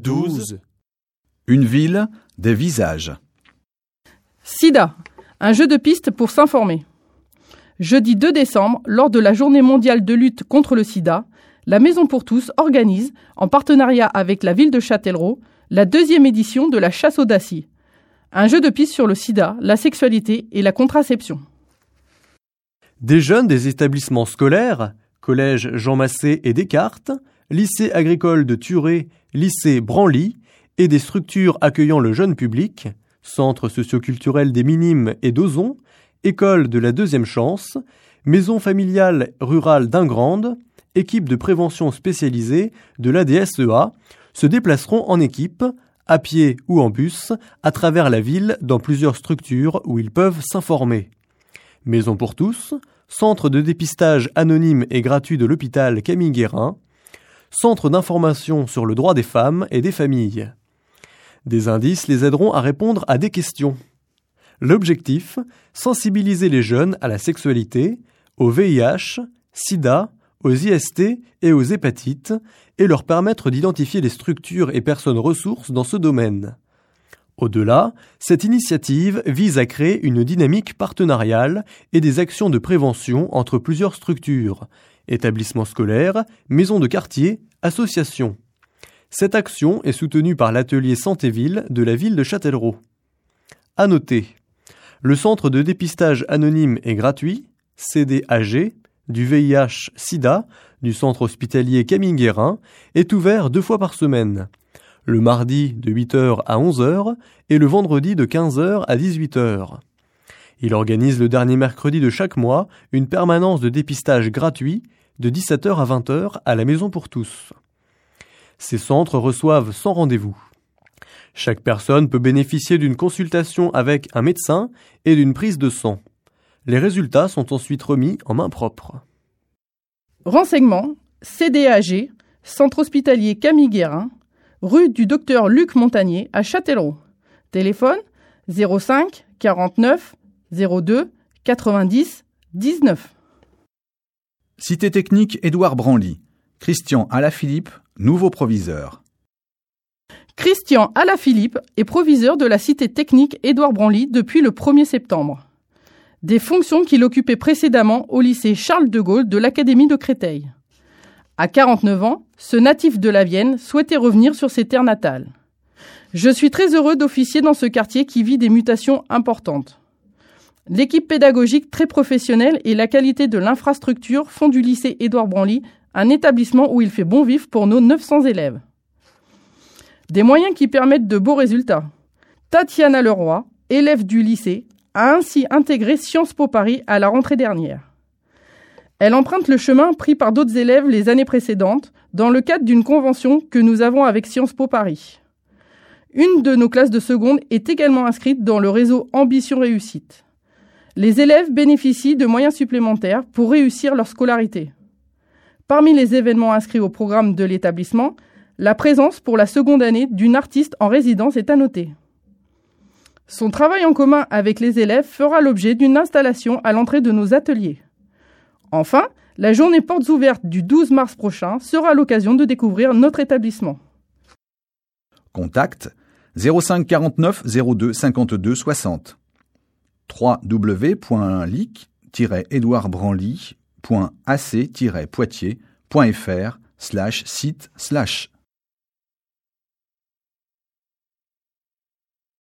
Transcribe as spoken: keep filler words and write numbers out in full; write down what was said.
douze. Une ville, des visages. Sida, un jeu de piste pour s'informer. Jeudi deux décembre, lors de la Journée mondiale de lutte contre le sida, la Maison pour tous organise, en partenariat avec la ville de Châtellerault, la deuxième édition de la chasse aux dacis. Un jeu de piste sur le sida, la sexualité et la contraception. Des jeunes des établissements scolaires, collège Jean Massé et Descartes, lycée agricole de Thuré, lycée Branly, et des structures accueillant le jeune public, centre socioculturel des Minimes et d'Ozon, école de la deuxième chance, maison familiale rurale d'Ingrande, équipe de prévention spécialisée de l'A D S E A, se déplaceront en équipe, à pied ou en bus, à travers la ville dans plusieurs structures où ils peuvent s'informer. Maison pour tous, centre de dépistage anonyme et gratuit de l'hôpital Camille Guérin, centre d'information sur le droit des femmes et des familles. Des indices les aideront à répondre à des questions. L'objectif, sensibiliser les jeunes à la sexualité, au V I H, sida, aux I S T et aux hépatites, et leur permettre d'identifier les structures et personnes ressources dans ce domaine. Au-delà, cette initiative vise à créer une dynamique partenariale et des actions de prévention entre plusieurs structures, établissements scolaires, maisons de quartier, associations. Cette action est soutenue par l'atelier Santé-Ville de la ville de Châtellerault. À noter, le centre de dépistage anonyme et gratuit, C D A G, du V I H sida, du centre hospitalier Camille Guérin, est ouvert deux fois par semaine. Le mardi de huit heures à onze heures et le vendredi de quinze heures à dix-huit heures. Il organise le dernier mercredi de chaque mois une permanence de dépistage gratuit de dix-sept heures à vingt heures à la Maison pour tous. Ces centres reçoivent sans rendez-vous. Chaque personne peut bénéficier d'une consultation avec un médecin et d'une prise de sang. Les résultats sont ensuite remis en main propre. Renseignements, C D A G, centre hospitalier Camille Guérin, rue du docteur Luc Montagnier à Châtellerault. Téléphone zéro cinq quarante-neuf zéro deux quatre-vingt-dix dix-neuf. Cité technique Édouard Branly. Christian Alaphilippe, nouveau proviseur. Christian Alaphilippe est proviseur de la cité technique Édouard Branly depuis le premier septembre. Des fonctions qu'il occupait précédemment au lycée Charles de Gaulle de l'Académie de Créteil. À quarante-neuf ans, ce natif de la Vienne souhaitait revenir sur ses terres natales. Je suis très heureux d'officier dans ce quartier qui vit des mutations importantes. L'équipe pédagogique très professionnelle et la qualité de l'infrastructure font du lycée Édouard Branly un établissement où il fait bon vivre pour nos neuf cents élèves. Des moyens qui permettent de beaux résultats. Tatiana Leroy, élève du lycée, a ainsi intégré Sciences Po Paris à la rentrée dernière. Elle emprunte le chemin pris par d'autres élèves les années précédentes dans le cadre d'une convention que nous avons avec Sciences Po Paris. Une de nos classes de seconde est également inscrite dans le réseau Ambition Réussite. Les élèves bénéficient de moyens supplémentaires pour réussir leur scolarité. Parmi les événements inscrits au programme de l'établissement, la présence pour la seconde année d'une artiste en résidence est à noter. Son travail en commun avec les élèves fera l'objet d'une installation à l'entrée de nos ateliers. Enfin, la journée portes ouvertes du douze mars prochain sera l'occasion de découvrir notre établissement. Contact zéro cinq quarante-neuf zéro deux cinquante-deux soixante. w w w point lic tiret édouard branly point a c tiret poitiers point f r slash site slash